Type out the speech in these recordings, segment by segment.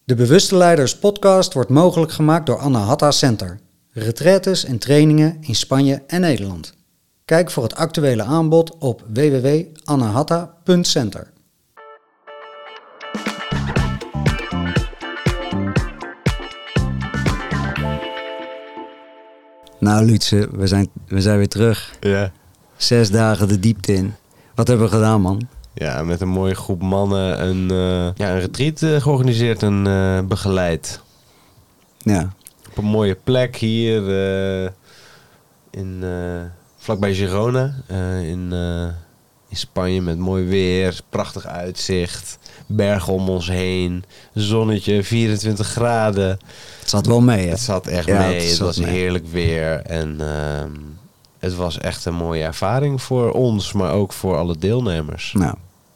De Bewuste Leiders podcast wordt mogelijk gemaakt door Anahata Center. Retraites en trainingen in Spanje en Nederland. Kijk voor het actuele aanbod op www.anahata.center. Nou Lutse, we zijn weer terug. Ja. 6 dagen de diepte in. Wat hebben we gedaan, man? Ja, met een mooie groep mannen een retreat georganiseerd en begeleid. Ja. Op een mooie plek hier vlakbij Girona in Spanje met mooi weer, prachtig uitzicht, bergen om ons heen, zonnetje, 24 graden. Het zat wel mee, hè? Het zat echt mee, het was heerlijk weer en het was echt een mooie ervaring voor ons, maar ook voor alle deelnemers. Nou,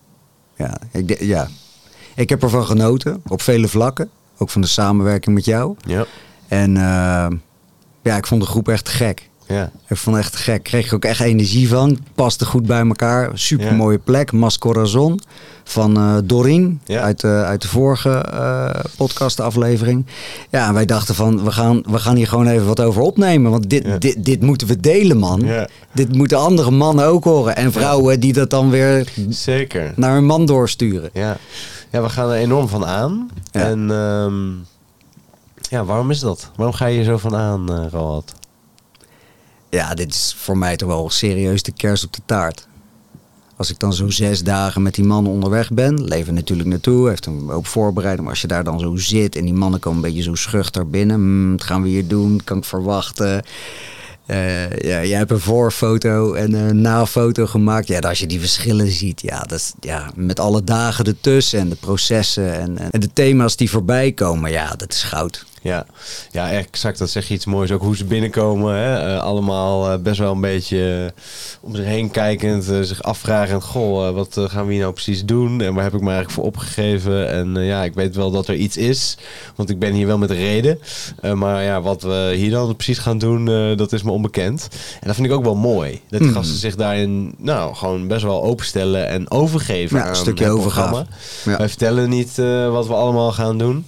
ik heb ervan genoten, op vele vlakken. Ook van de samenwerking met jou. Ja. En ik vond de groep echt gek. Ja. Ik vond het echt gek. Kreeg ik ook echt energie van. Paste goed bij elkaar. Super mooie plek. Mas Corazon van Doreen. Ja. Uit de vorige podcastaflevering. Ja, en wij dachten van we gaan hier gewoon even wat over opnemen. Want dit moeten we delen, man. Ja. Dit moeten andere mannen ook horen. En vrouwen die dat dan weer zeker naar hun man doorsturen. Ja, we gaan er enorm van aan. Ja. En waarom is dat? Waarom ga je er zo van aan, Roald? Ja, dit is voor mij toch wel serieus de kers op de taart. Als ik dan zo 6 dagen met die mannen onderweg ben, leven natuurlijk naartoe, heeft een hoop voorbereiding. Maar als je daar dan zo zit en die mannen komen een beetje zo schuchter binnen. Wat gaan we hier doen? Kan ik verwachten? Jij hebt een voorfoto en een nafoto gemaakt. Ja, als je die verschillen ziet, dat is, met alle dagen ertussen en de processen en de thema's die voorbij komen, dat is goud. Ja, exact. Dat zeg je iets moois. Ook hoe ze binnenkomen. Hè? Allemaal best wel een beetje om zich heen kijkend. Zich afvragend. Goh, wat gaan we hier nou precies doen? En waar heb ik me eigenlijk voor opgegeven? En ik weet wel dat er iets is. Want ik ben hier wel met een reden. Maar wat we hier dan precies gaan doen, dat is me onbekend. En dat vind ik ook wel mooi. Dat die gasten zich daarin gewoon best wel openstellen en overgeven aan een stukje het programma. Ja. Wij vertellen niet wat we allemaal gaan doen.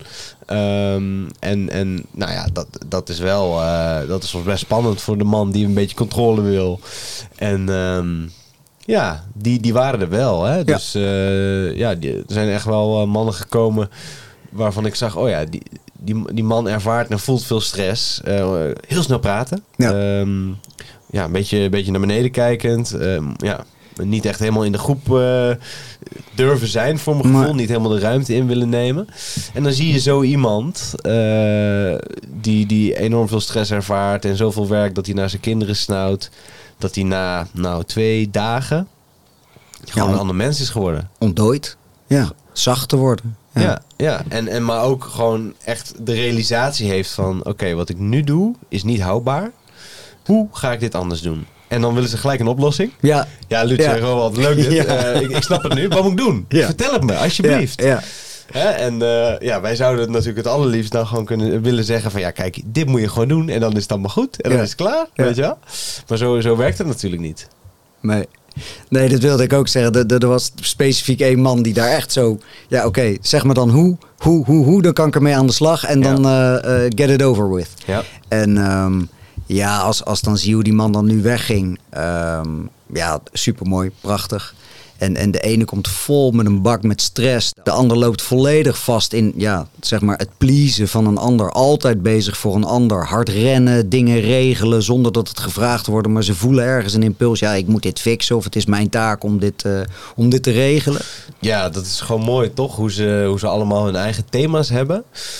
Dat is wel dat is soms best spannend voor de man die een beetje controle wil. En die waren er wel. Hè? Dus er zijn echt wel mannen gekomen waarvan ik zag, die man ervaart en voelt veel stress. Heel snel praten. Ja. Een beetje naar beneden kijkend. Niet echt helemaal in de groep durven zijn voor mijn gevoel. Niet helemaal de ruimte in willen nemen. En dan zie je zo iemand die enorm veel stress ervaart en zoveel werk dat hij naar zijn kinderen snauwt. Dat hij na 2 dagen gewoon een ander mens is geworden. Ontdooid. Ja, zacht te worden. Ja. En maar ook gewoon echt de realisatie heeft van oké, wat ik nu doe is niet houdbaar. Hoe ga ik dit anders doen? En dan willen ze gelijk een oplossing. Ja, Lutz en Roald, leuk dit. Ik snap het nu. Wat moet ik doen? Ja. Vertel het me, alsjeblieft. Ja. En wij zouden het natuurlijk het allerliefst dan gewoon willen zeggen van kijk, dit moet je gewoon doen. En dan is het allemaal goed. En dan is het klaar, weet je wel. Maar zo werkt het natuurlijk niet. Nee, dat wilde ik ook zeggen. Er was specifiek 1 man die daar echt zo... zeg maar dan hoe, dan kan ik ermee aan de slag. En dan get it over with. Ja. En... als dan zie hoe die man dan nu wegging. Supermooi, prachtig. En de ene komt vol met een bak met stress. De ander loopt volledig vast in het pleasen van een ander. Altijd bezig voor een ander. Hard rennen, dingen regelen zonder dat het gevraagd wordt. Maar ze voelen ergens een impuls. Ik moet dit fixen of het is mijn taak om dit te regelen. Ja, dat is gewoon mooi toch? Hoe ze allemaal hun eigen thema's hebben.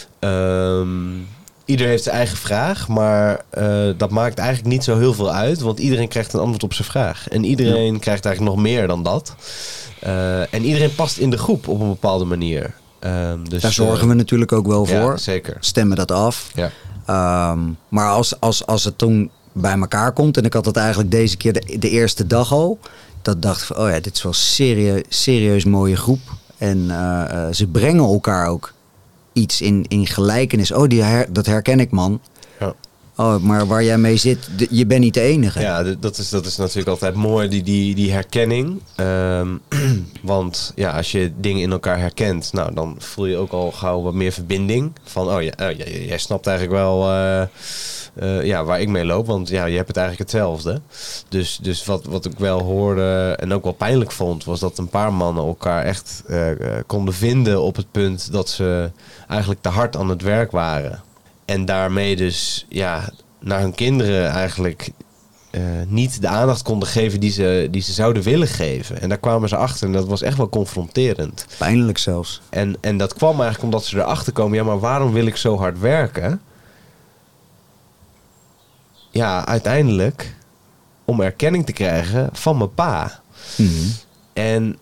Ieder heeft zijn eigen vraag, maar dat maakt eigenlijk niet zo heel veel uit. Want iedereen krijgt een antwoord op zijn vraag. En iedereen krijgt eigenlijk nog meer dan dat. En iedereen past in de groep op een bepaalde manier. Dus, daar zorgen we natuurlijk ook wel voor. Ja, zeker. Stemmen dat af. Ja. Maar als het toen bij elkaar komt... en ik had het eigenlijk deze keer de eerste dag al... dat dacht ik van, dit is wel serieus mooie groep. En ze brengen elkaar ook iets in gelijkenis. Dat herken ik, man. Ja. Oh, maar waar jij mee zit, je bent niet de enige. Ja, dat is natuurlijk altijd mooi, die herkenning. Want ja, als je dingen in elkaar herkent, nou, dan voel je ook al gauw wat meer verbinding. Van, jij snapt eigenlijk wel waar ik mee loop. Want ja, je hebt het eigenlijk hetzelfde. Dus wat ik wel hoorde en ook wel pijnlijk vond, was dat een paar mannen elkaar echt konden vinden op het punt dat ze eigenlijk te hard aan het werk waren. En daarmee dus naar hun kinderen eigenlijk niet de aandacht konden geven die ze zouden willen geven. En daar kwamen ze achter en dat was echt wel confronterend. Pijnlijk zelfs. En dat kwam eigenlijk omdat ze erachter komen, ja, maar waarom wil ik zo hard werken? Ja, uiteindelijk om erkenning te krijgen van mijn pa. Mm-hmm. En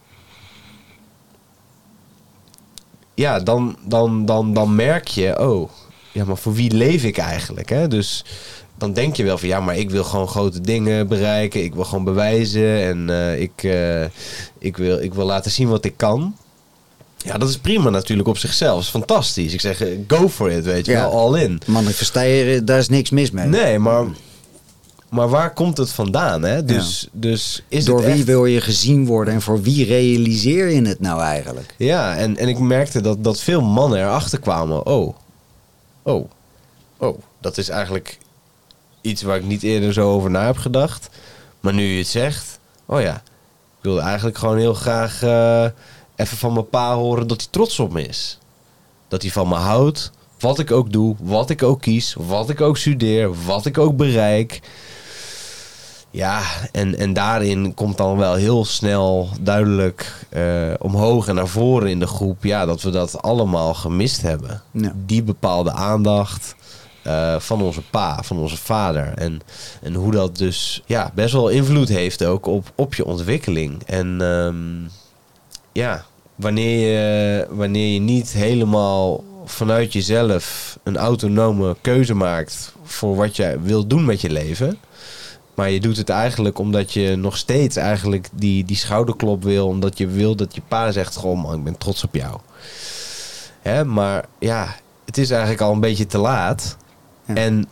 ja, dan merk je, oh, ja, maar voor wie leef ik eigenlijk? Hè? Dus dan denk je wel van, ja, maar ik wil gewoon grote dingen bereiken. Ik wil gewoon bewijzen en ik wil laten zien wat ik kan. Ja, dat is prima natuurlijk op zichzelf. Dat is fantastisch. Ik zeg, go for it, weet je wel, all in. Manifesteren, daar is niks mis mee. Nee, maar waar komt het vandaan? Hè? Dus is door het wie echt... wil je gezien worden en voor wie realiseer je het nou eigenlijk? Ja, en ik merkte dat veel mannen erachter kwamen. Oh, dat is eigenlijk iets waar ik niet eerder zo over na heb gedacht. Maar nu je het zegt, oh ja, ik wilde eigenlijk gewoon heel graag even van mijn pa horen dat hij trots op me is. Dat hij van me houdt, wat ik ook doe, wat ik ook kies, wat ik ook studeer, wat ik ook bereik. Ja, en daarin komt dan wel heel snel duidelijk omhoog en naar voren in de groep, ja, dat we dat allemaal gemist hebben. Ja. Die bepaalde aandacht van onze pa, van onze vader. En hoe dat dus best wel invloed heeft ook op je ontwikkeling. En wanneer je niet helemaal vanuit jezelf een autonome keuze maakt voor wat je wilt doen met je leven, maar je doet het eigenlijk omdat je nog steeds eigenlijk die schouderklop wil, omdat je wil dat je pa zegt, goh man, ik ben trots op jou. Hè, maar ja, het is eigenlijk al een beetje te laat. Ja. En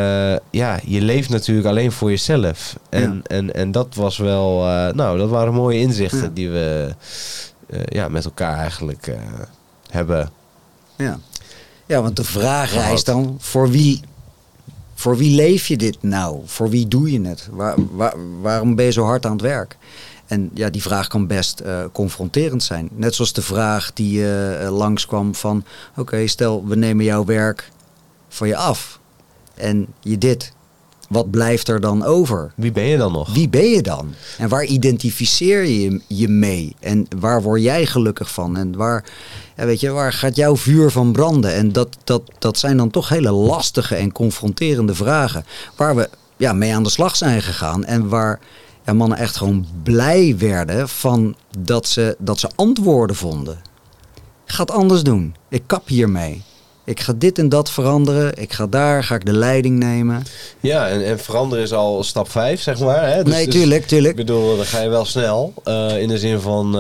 je leeft natuurlijk alleen voor jezelf. En dat was wel, dat waren mooie inzichten die we met elkaar eigenlijk hebben. Ja, want de vraag rijst dan, voor wie leef je dit nou? Voor wie doe je het? Waarom ben je zo hard aan het werk? En ja, die vraag kan best confronterend zijn. Net zoals de vraag die langskwam van, oké, stel we nemen jouw werk van je af. En je dit. Wat blijft er dan over? Wie ben je dan nog? Wie ben je dan? En waar identificeer je je mee? En waar word jij gelukkig van? En waar gaat jouw vuur van branden? En dat zijn dan toch hele lastige en confronterende vragen. Waar we mee aan de slag zijn gegaan. En waar mannen echt gewoon blij werden van dat ze antwoorden vonden. Ik ga het anders doen. Ik kap hiermee. Ik ga dit en dat veranderen. Ga ik de leiding nemen. Ja, en veranderen is al stap 5, zeg maar. Hè? Dus, tuurlijk. Ik bedoel, dan ga je wel snel. In de zin van,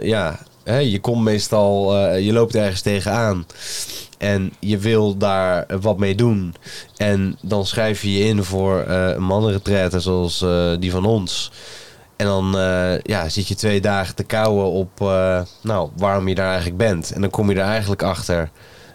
je komt meestal, je loopt ergens tegenaan. En je wil daar wat mee doen. En dan schrijf je je in voor een mannenretraite zoals die van ons. En dan zit je 2 dagen te kauwen op waarom je daar eigenlijk bent. En dan kom je er eigenlijk achter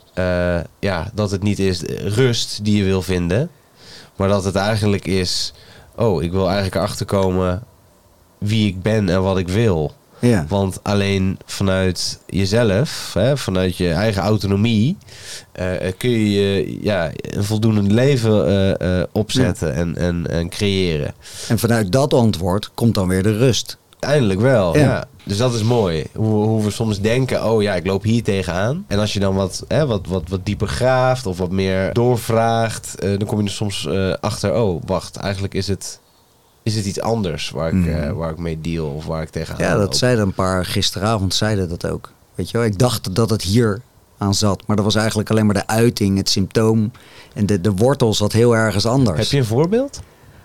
dat het niet is rust die je wil vinden. Maar dat het eigenlijk is, ik wil eigenlijk erachter komen wie ik ben en wat ik wil. Ja. Want alleen vanuit jezelf, vanuit je eigen autonomie, kun je een voldoende leven opzetten en creëren. En vanuit dat antwoord komt dan weer de rust. Eindelijk wel, ja. Dus dat is mooi. Hoe we soms denken, ik loop hier tegenaan. En als je dan wat dieper graaft of wat meer doorvraagt, dan kom je er soms achter, wacht, eigenlijk is het iets anders waar ik mee deal of waar ik tegenaan loop. Ja, dat zeiden een paar gisteravond zeiden dat ook. Weet je wel, ik dacht dat het hier aan zat, maar dat was eigenlijk alleen maar de uiting, het symptoom en de wortel zat heel ergens anders. Heb je een voorbeeld?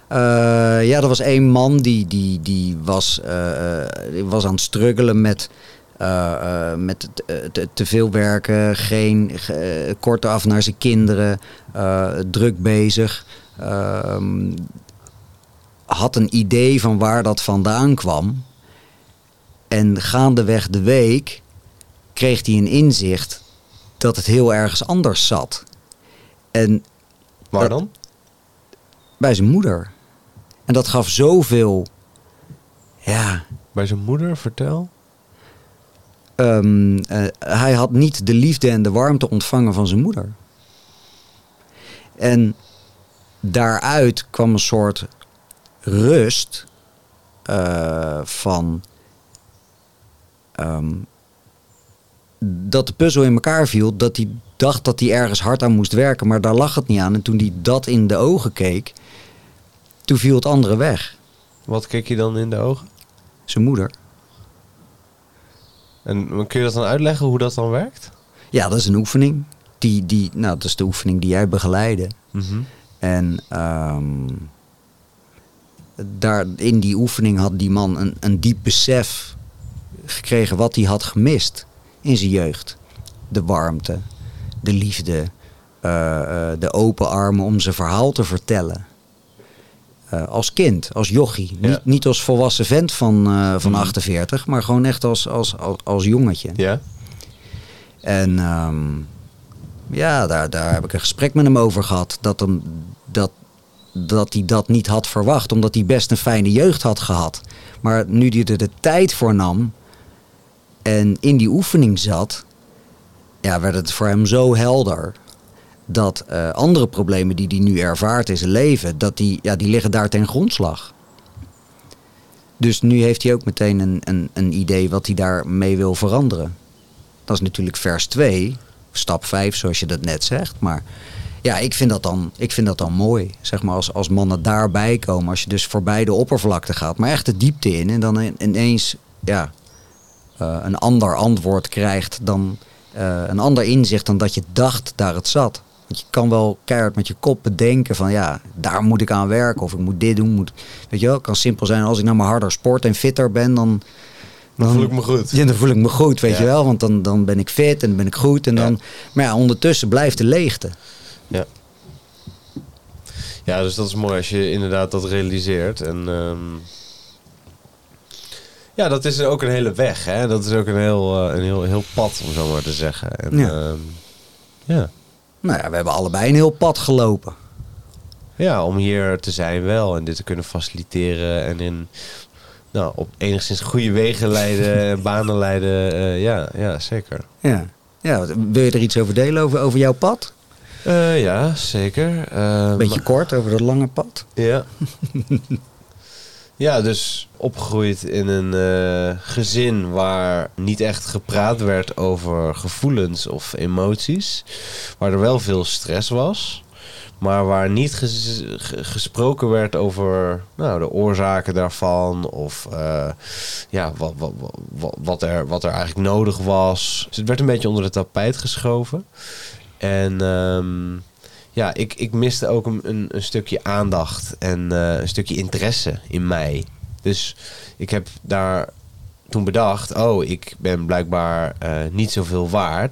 Er was 1 man die was aan het struggelen met te veel werken, kort af naar zijn kinderen, druk bezig. had een idee van waar dat vandaan kwam. En gaandeweg de week kreeg hij een inzicht dat het heel ergens anders zat. En Waar dan? bij zijn moeder. En dat gaf zoveel... Ja... Bij zijn moeder, vertel. Hij had niet de liefde en de warmte ontvangen van zijn moeder. En daaruit kwam een soort rust van... dat de puzzel in elkaar viel, dat hij dacht dat hij ergens hard aan moest werken, maar daar lag het niet aan. En toen hij dat in de ogen keek, toen viel het andere weg. Wat keek je dan in de ogen? Zijn moeder. En kun je dat dan uitleggen hoe dat dan werkt? Ja, dat is een oefening. Dat is de oefening die jij begeleidde. Mm-hmm. En daar in die oefening had die man een diep besef gekregen wat hij had gemist in zijn jeugd. De warmte, de liefde, de open armen om zijn verhaal te vertellen. Als kind, als jochie. Ja. Niet als volwassen vent van 48, maar gewoon echt als jongetje. Ja. En daar heb ik een gesprek met hem over gehad. Dat hij dat niet had verwacht, omdat hij best een fijne jeugd had gehad. Maar nu hij er de tijd voor nam en in die oefening zat, ja, werd het voor hem zo helder dat andere problemen die hij nu ervaart in zijn leven, die liggen daar ten grondslag. Dus nu heeft hij ook meteen een idee wat hij daarmee wil veranderen. Dat is natuurlijk vers 2, stap 5 zoals je dat net zegt. Maar ja, ik vind dat dan mooi. Zeg maar als mannen daarbij komen, als je dus voorbij de oppervlakte gaat, maar echt de diepte in. En dan ineens een ander antwoord krijgt dan een ander inzicht dan dat je dacht daar het zat. Want je kan wel keihard met je kop bedenken van ja, daar moet ik aan werken of ik moet dit doen. Weet je wel, het kan simpel zijn als ik nou maar harder sport en fitter ben, dan voel ik me goed. Ja, dan voel ik me goed, weet je wel. Want dan ben ik fit en dan ben ik goed. En dan, maar ja, ondertussen blijft de leegte. Ja. Ja, dus dat is mooi als je inderdaad dat realiseert. En dat is ook een hele weg. Hè? Dat is ook een heel pad, om zo maar te zeggen. En, ja. Nou ja, we hebben allebei een heel pad gelopen. Ja, om hier te zijn wel. En dit te kunnen faciliteren. En op enigszins goede wegen leiden. Banen leiden. Ja, zeker. Ja. Wil je er iets over delen, over jouw pad? Ja, zeker. Beetje kort over dat lange pad. Ja. Ja, dus opgegroeid in een gezin waar niet echt gepraat werd over gevoelens of emoties. Waar er wel veel stress was. Maar waar niet gesproken werd over de oorzaken daarvan. Of wat er eigenlijk nodig was. Dus het werd een beetje onder het tapijt geschoven. En ik miste ook een stukje aandacht en een stukje interesse in mij. Dus ik heb daar toen bedacht, ik ben blijkbaar niet zoveel waard.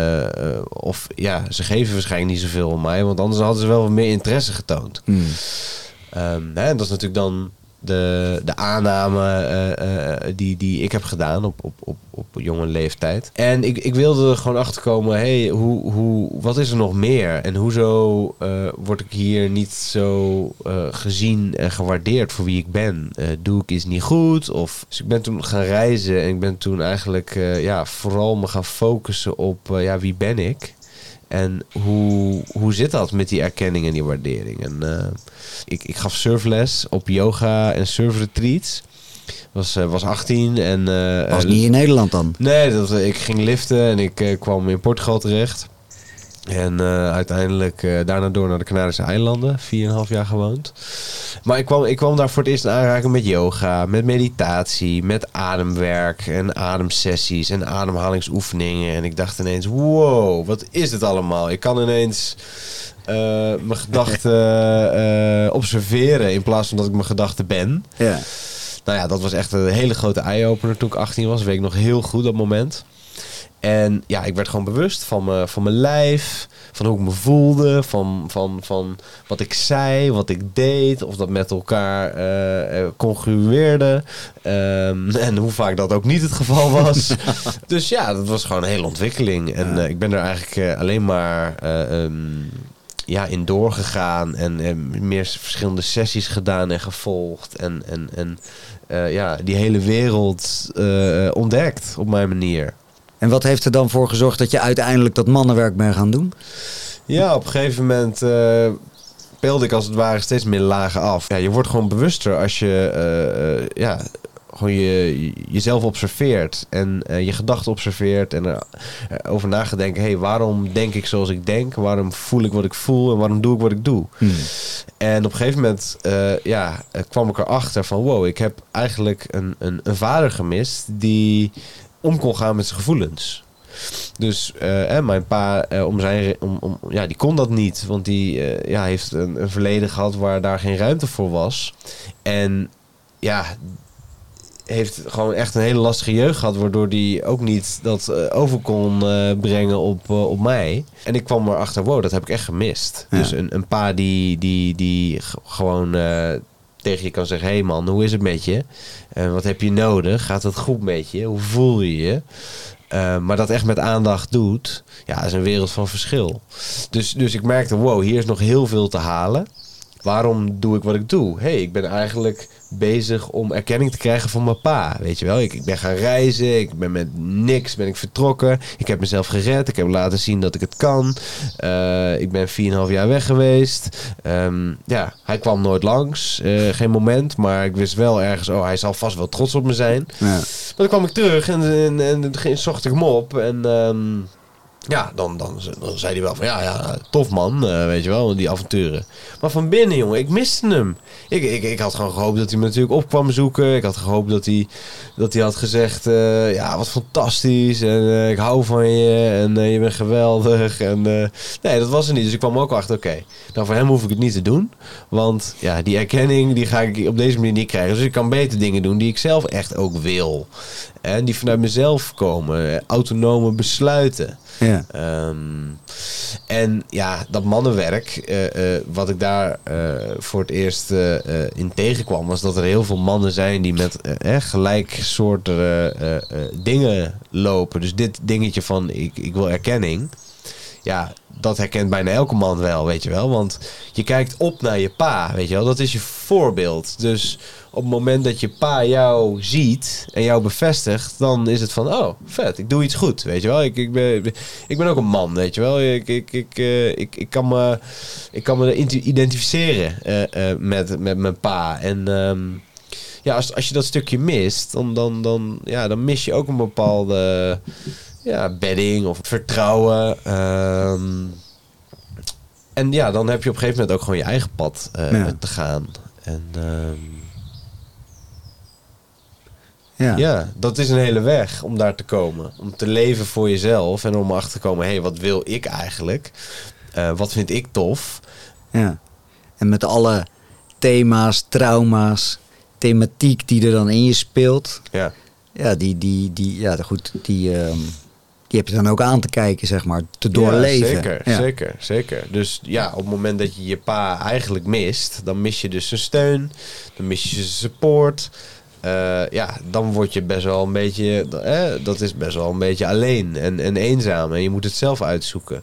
Ze geven waarschijnlijk niet zoveel om mij, want anders hadden ze wel wat meer interesse getoond. En dat is natuurlijk dan de aanname die ik heb gedaan op jonge leeftijd. En ik wilde er gewoon achter komen, wat is er nog meer? En hoezo word ik hier niet zo gezien en gewaardeerd voor wie ik ben? Doe ik iets niet goed? Dus ik ben toen gaan reizen en ik ben toen eigenlijk vooral me gaan focussen op wie ben ik? En hoe zit dat met die erkenning en die waardering? En ik gaf surfles op yoga en surfretreats. Was 18 en... was niet in Nederland dan? Nee, ik ging liften en ik kwam in Portugal terecht. En uiteindelijk daarna door naar de Canarische eilanden. 4,5 jaar gewoond. Maar ik kwam daar voor het eerst in aanraking met yoga, met meditatie, met ademwerk en ademsessies en ademhalingsoefeningen. En ik dacht ineens, wow, wat is dit allemaal? Ik kan ineens mijn gedachten observeren in plaats van dat ik mijn gedachten ben. Ja. Nou ja, dat was echt een hele grote eye-opener toen ik 18 was. Weet ik nog heel goed dat moment. En ja, ik werd gewoon bewust van mijn lijf, van hoe ik me voelde, van wat ik zei, wat ik deed, of dat met elkaar congrueerde. En hoe vaak dat ook niet het geval was. Dus ja, dat was gewoon een hele ontwikkeling. En ik ben er eigenlijk alleen maar in doorgegaan en meer verschillende sessies gedaan en gevolgd. En die hele wereld ontdekt op mijn manier. En wat heeft er dan voor gezorgd dat je uiteindelijk dat mannenwerk bent gaan doen? Ja, op een gegeven moment peelde ik als het ware steeds meer lagen af. Ja, je wordt gewoon bewuster als je gewoon jezelf observeert en je gedachten observeert en erover na gaat denken. Hey, waarom denk ik zoals ik denk? Waarom voel ik wat ik voel? En waarom doe ik wat ik doe? En op een gegeven moment kwam ik erachter van wow, ik heb eigenlijk een vader gemist die om kon gaan met zijn gevoelens. Dus mijn pa, die kon dat niet. Want die heeft een verleden gehad waar daar geen ruimte voor was. En ja, heeft gewoon echt een hele lastige jeugd gehad, waardoor die ook niet dat over kon brengen op mij. En ik kwam erachter, wow, dat heb ik echt gemist. Ja. Dus een pa die gewoon tegen je kan zeggen, hey man, hoe is het met je? Wat heb je nodig? Gaat het goed met je? Hoe voel je je? Maar dat echt met aandacht doet, ja, is een wereld van verschil. Dus ik merkte, wow, hier is nog heel veel te halen. Waarom doe ik wat ik doe? Hey, ik ben eigenlijk bezig om erkenning te krijgen van mijn pa. Weet je wel, ik ben gaan reizen. Ik ben met niks vertrokken. Ik heb mezelf gered. Ik heb laten zien dat ik het kan. Ik ben 4,5 jaar weg geweest. Hij kwam nooit langs. Geen moment. Maar ik wist wel ergens, hij zal vast wel trots op me zijn. Ja. Maar dan kwam ik terug en zocht ik hem op. En dan zei hij wel van ja, tof man, weet je wel, die avonturen. Maar van binnen, jongen, ik miste hem. Ik had gewoon gehoopt dat hij me natuurlijk op kwam zoeken. Ik had gehoopt dat hij had gezegd, wat fantastisch. En ik hou van je. En je bent geweldig. En nee, dat was er niet. Dus ik kwam ook achter, oké, nou voor hem hoef ik het niet te doen. Want ja, die erkenning, die ga ik op deze manier niet krijgen. Dus ik kan beter dingen doen die ik zelf echt ook wil. En die vanuit mezelf komen. Autonome besluiten. Ja. En ja, dat mannenwerk, wat ik daar voor het eerst in tegenkwam, was dat er heel veel mannen zijn die met gelijk soort dingen lopen. Dus dit dingetje van ik wil erkenning. Ja, dat herkent bijna elke man wel, weet je wel. Want je kijkt op naar je pa, weet je wel. Dat is je voorbeeld. Dus op het moment dat je pa jou ziet en jou bevestigt, dan is het van, oh, vet, ik doe iets goed, weet je wel. Ik ben ook een man, weet je wel. Ik kan me identificeren met mijn pa. En als je dat stukje mist, dan mis je ook een bepaalde bedding of vertrouwen. En ja, dan heb je op een gegeven moment ook gewoon je eigen pad te gaan. En dat is een hele weg om daar te komen. Om te leven voor jezelf en om achter te komen, hey, wat wil ik eigenlijk? Wat vind ik tof? Ja. En met alle thema's, trauma's, thematiek die er dan in je speelt. Ja. Ja, die heb je dan ook aan te kijken, zeg maar, te doorleven. Ja, zeker. Dus ja, op het moment dat je je pa eigenlijk mist, dan mis je dus zijn steun, dan mis je zijn support. Dan word je best wel een beetje, dat is best wel een beetje alleen en eenzaam. En je moet het zelf uitzoeken.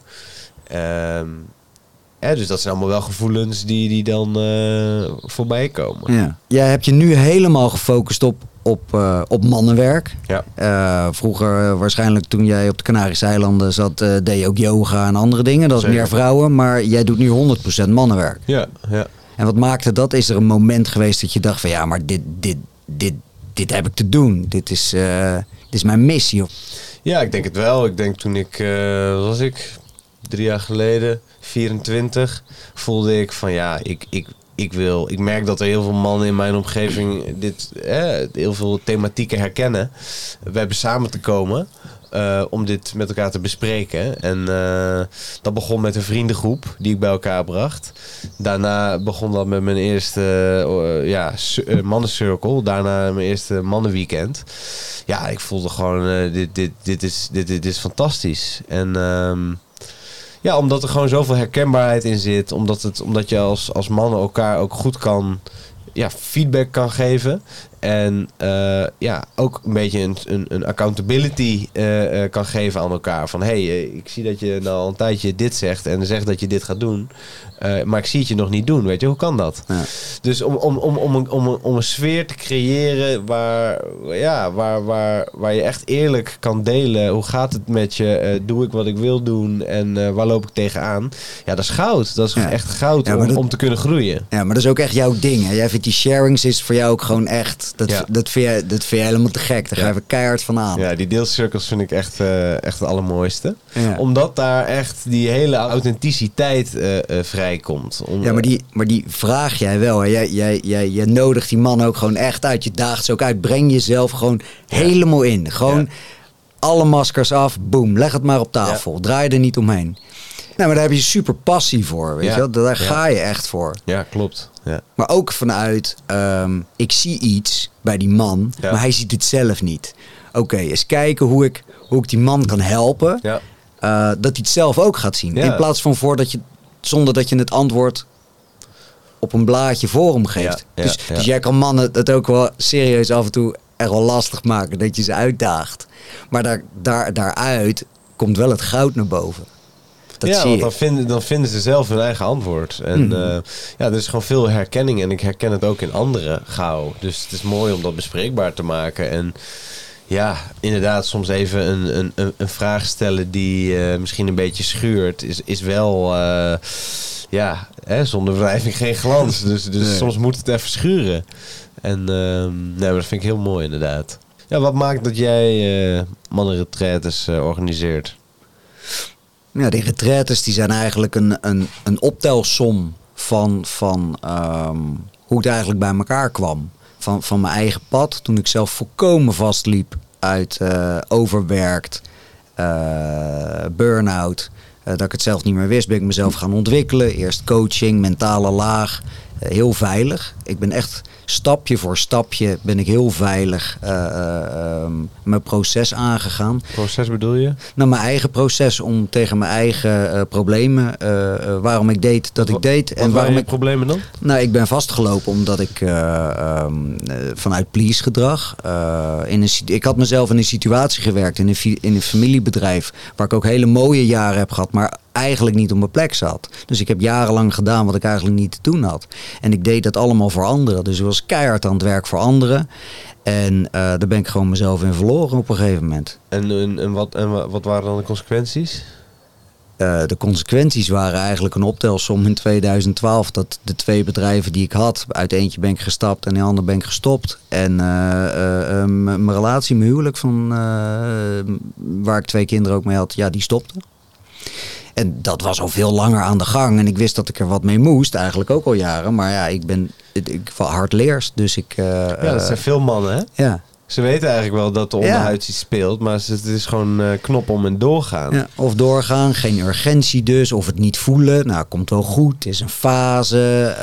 Dus dat zijn allemaal wel gevoelens die dan voorbij komen. Ja. Jij hebt je nu helemaal gefocust op mannenwerk. Ja. Vroeger waarschijnlijk toen jij op de Canarische eilanden zat, deed je ook yoga en andere dingen. Dat is meer vrouwen, maar jij doet nu 100% mannenwerk. Ja. En wat maakte dat? Is er een moment geweest dat je dacht van ja, maar dit heb ik te doen. Dit is mijn missie. Ja, ik denk het wel. Ik denk toen ik, wat was ik? 3 jaar geleden, 24, voelde ik van ja, ik merk dat er heel veel mannen in mijn omgeving heel veel thematieken herkennen. We hebben samen te komen. om dit met elkaar te bespreken. En dat begon met een vriendengroep die ik bij elkaar bracht. Daarna begon dat met mijn eerste mannencircle. Daarna mijn eerste mannenweekend. Ja, ik voelde gewoon, dit is fantastisch. En omdat er gewoon zoveel herkenbaarheid in zit. Omdat je als mannen elkaar ook goed kan... feedback kan geven. En ook een beetje een accountability kan geven aan elkaar. Van ik zie dat je nou al een tijdje dit zegt en zegt dat je dit gaat doen. Maar ik zie het je nog niet doen. Weet je, hoe kan dat? Ja. Dus om een sfeer te creëren waar je echt eerlijk kan delen. Hoe gaat het met je? Doe ik wat ik wil doen? En waar loop ik tegenaan? Ja, dat is goud. Dat is echt goud om te kunnen groeien. Ja, maar dat is ook echt jouw ding. Hè? Jij vindt die sharings is voor jou ook gewoon echt... Dat vind je helemaal te gek. Daar ga je even keihard van aan. Ja, die deelcirkels vind ik echt het allermooiste. Ja. Omdat daar echt die hele authenticiteit vrijkomt. Maar die vraag jij wel. Hè? Jij nodigt die man ook gewoon echt uit. Je daagt ze ook uit. Breng jezelf gewoon helemaal in. Gewoon alle maskers af. Boom. Leg het maar op tafel. Ja. Draai er niet omheen. Nou, maar daar heb je super passie voor. Weet je wel? Daar ga je echt voor. Ja, klopt. Ja. Maar ook vanuit, ik zie iets bij die man, maar hij ziet het zelf niet. Oké, eens kijken hoe ik die man kan helpen, dat hij het zelf ook gaat zien. Ja. In plaats van zonder dat je het antwoord op een blaadje voor hem geeft. Ja. Dus jij kan mannen het ook wel serieus af en toe echt wel lastig maken, dat je ze uitdaagt. Maar daaruit komt wel het goud naar boven. Want dan vinden ze zelf hun eigen antwoord. En er is gewoon veel herkenning. En ik herken het ook in anderen gauw. Dus het is mooi om dat bespreekbaar te maken. En ja, inderdaad, soms even een vraag stellen die misschien een beetje schuurt. Is wel, zonder wrijving geen glans. Dus soms moet het even schuren. En maar dat vind ik heel mooi inderdaad. Ja, wat maakt dat jij mannenretraites organiseert? Ja, die retraites die zijn eigenlijk een optelsom van hoe het eigenlijk bij elkaar kwam. Van mijn eigen pad, toen ik zelf volkomen vastliep uit overwerkt, burn-out. Dat ik het zelf niet meer wist, ben ik mezelf gaan ontwikkelen. Eerst coaching, mentale laag, heel veilig. Ik ben echt stapje voor stapje ben ik heel veilig mijn proces aangegaan. Proces bedoel je? Nou, mijn eigen proces om tegen mijn eigen problemen, waarom ik deed dat ik deed. En waarom ik problemen dan? Nou, ik ben vastgelopen omdat ik vanuit please gedrag. Ik had mezelf in een situatie gewerkt in een familiebedrijf waar ik ook hele mooie jaren heb gehad, maar eigenlijk niet op mijn plek zat. Dus ik heb jarenlang gedaan wat ik eigenlijk niet te doen had. En ik deed dat allemaal voor anderen. Dus ik was keihard aan het werk voor anderen. En daar ben ik gewoon mezelf in verloren op een gegeven moment. En wat waren dan de consequenties? De consequenties waren eigenlijk een optelsom in 2012. Dat de 2 bedrijven die ik had, uit eentje ben ik gestapt en in de andere ben ik gestopt. En mijn relatie, mijn huwelijk, waar ik 2 kinderen ook mee had, die stopte. En dat was al veel langer aan de gang. En ik wist dat ik er wat mee moest, eigenlijk ook al jaren. Maar ja, ik val hardleers. Dus dat zijn veel mannen, hè? Ja. Ze weten eigenlijk wel dat er onderhuids iets speelt. Maar het is gewoon knop om en doorgaan. Ja, of doorgaan, geen urgentie dus. Of het niet voelen. Nou, komt wel goed. Het is een fase.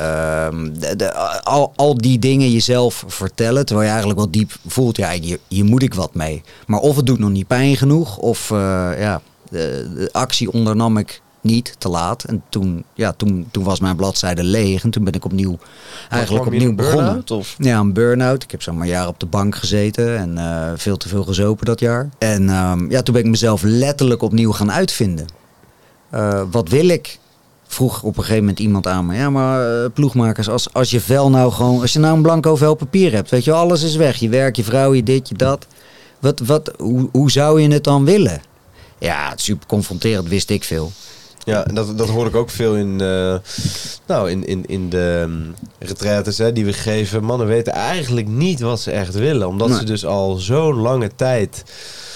Al die dingen jezelf vertellen. Terwijl je eigenlijk wel diep voelt. Ja, hier moet ik wat mee. Maar of het doet nog niet pijn genoeg. Of de actie ondernam ik niet te laat. En toen was mijn bladzijde leeg. En toen ben ik opnieuw begonnen. Of? Ja, een burn-out. Ik heb zo'n jaar op de bank gezeten. En veel te veel gezopen dat jaar. En toen ben ik mezelf letterlijk opnieuw gaan uitvinden. Wat wil ik? Vroeg op een gegeven moment iemand aan me. Ja, maar ploegmakers, als je vel nou gewoon... Als je nou een blanco vel papier hebt. Weet je, alles is weg. Je werk, je vrouw, je dit, je dat. Hoe zou je het dan willen? Ja, het is super confronterend, wist ik veel. Ja, dat hoor ik ook veel in de retraites die we geven. Mannen weten eigenlijk niet wat ze echt willen. Omdat ze dus al zo'n lange tijd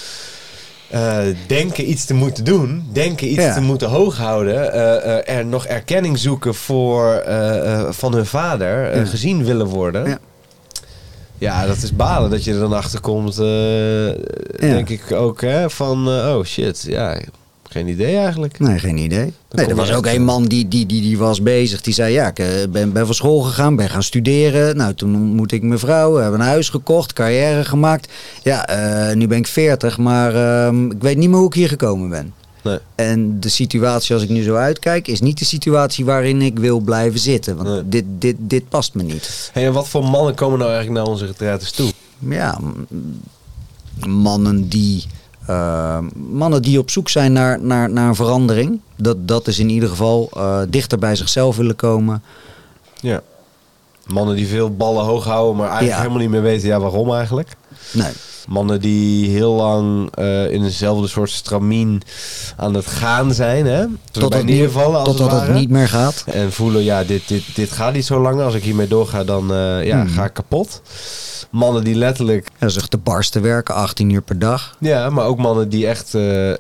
denken iets te moeten doen. Denken iets te moeten hoog houden. Er nog erkenning zoeken van hun vader. Gezien willen worden. Ja. Ja, dat is balen dat je er dan achter komt. Denk ik ook, hè, van oh shit, ja, geen idee eigenlijk. Nee, geen idee. Nee, er was ook een man die was bezig. Die zei, ja, ik ben van school gegaan, ben gaan studeren. Nou, toen ontmoette ik mijn vrouw, hebben een huis gekocht, carrière gemaakt. Ja, nu ben ik 40, maar ik weet niet meer hoe ik hier gekomen ben. Nee. En de situatie, als ik nu zo uitkijk, is niet de situatie waarin ik wil blijven zitten. Want dit past me niet. Hey, en wat voor mannen komen nou eigenlijk naar onze retraites toe? Ja, mannen die op zoek zijn naar een verandering. Dat is in ieder geval dichter bij zichzelf willen komen. Ja. Mannen die veel ballen hoog houden, maar eigenlijk helemaal niet meer weten waarom eigenlijk. Nee. Mannen die heel lang in eenzelfde soort stramien aan het gaan zijn. Hè? Totdat het niet meer gaat. En voelen, ja, dit gaat niet zo lang. Als ik hiermee doorga, dan ga ik kapot. Mannen die letterlijk... Ja, zich te barsten werken, 18 uur per dag. Ja, maar ook mannen die echt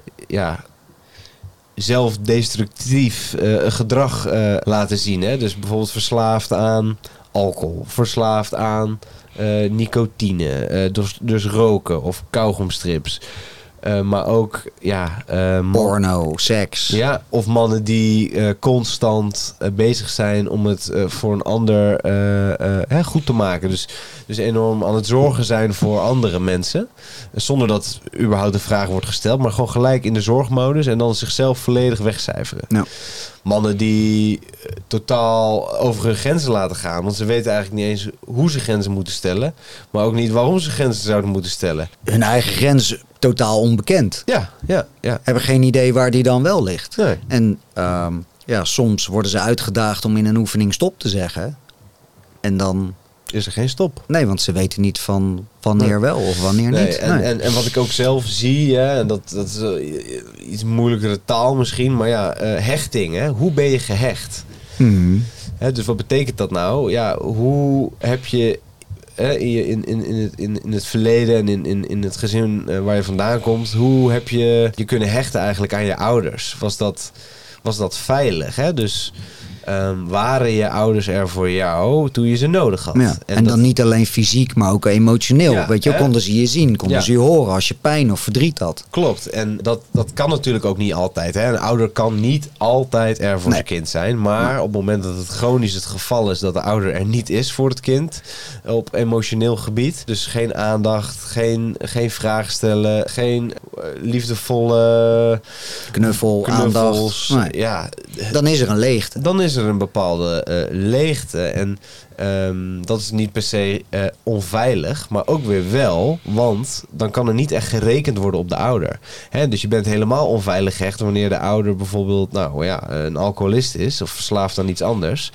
zelfdestructief gedrag laten zien. Hè? Dus bijvoorbeeld verslaafd aan alcohol, verslaafd aan nicotine, dus roken of kauwgomstrips. Maar ook porno, seks. Ja, of mannen die constant bezig zijn om het voor een ander goed te maken. Dus enorm aan het zorgen zijn voor andere mensen. Zonder dat überhaupt de vraag wordt gesteld. Maar gewoon gelijk in de zorgmodus en dan zichzelf volledig wegcijferen. Ja. Mannen die totaal over hun grenzen laten gaan. Want ze weten eigenlijk niet eens hoe ze grenzen moeten stellen. Maar ook niet waarom ze grenzen zouden moeten stellen. Hun eigen grens totaal onbekend. Ja. Hebben geen idee waar die dan wel ligt. Nee. En soms worden ze uitgedaagd om in een oefening stop te zeggen. En dan... is er geen stop. Nee, want ze weten niet van wanneer wel of wanneer niet. En wat ik ook zelf zie, en dat is iets moeilijkere taal misschien, maar hechting. Hè? Hoe ben je gehecht? Mm-hmm. Dus wat betekent dat nou? Ja, hoe heb je in het verleden en in het gezin waar je vandaan komt, hoe heb je kunnen hechten eigenlijk aan je ouders? Was dat veilig? Hè? Dus... waren je ouders er voor jou toen je ze nodig had? Ja, en dan niet alleen fysiek, maar ook emotioneel. Ja, weet je, konden ze je zien, konden ze je horen als je pijn of verdriet had. Klopt, en dat kan natuurlijk ook niet altijd. Hè? Een ouder kan niet altijd er voor zijn kind zijn. Maar op het moment dat het chronisch het geval is dat de ouder er niet is voor het kind, op emotioneel gebied, dus geen aandacht, geen vragen stellen, geen liefdevolle knuffels, aandacht. Nee. Ja, dan is er een leegte. Dan is er een bepaalde leegte. En dat is niet per se onveilig, maar ook weer wel, want dan kan er niet echt gerekend worden op de ouder. Hè? Dus je bent helemaal onveilig gehecht wanneer de ouder bijvoorbeeld een alcoholist is of verslaafd aan iets anders.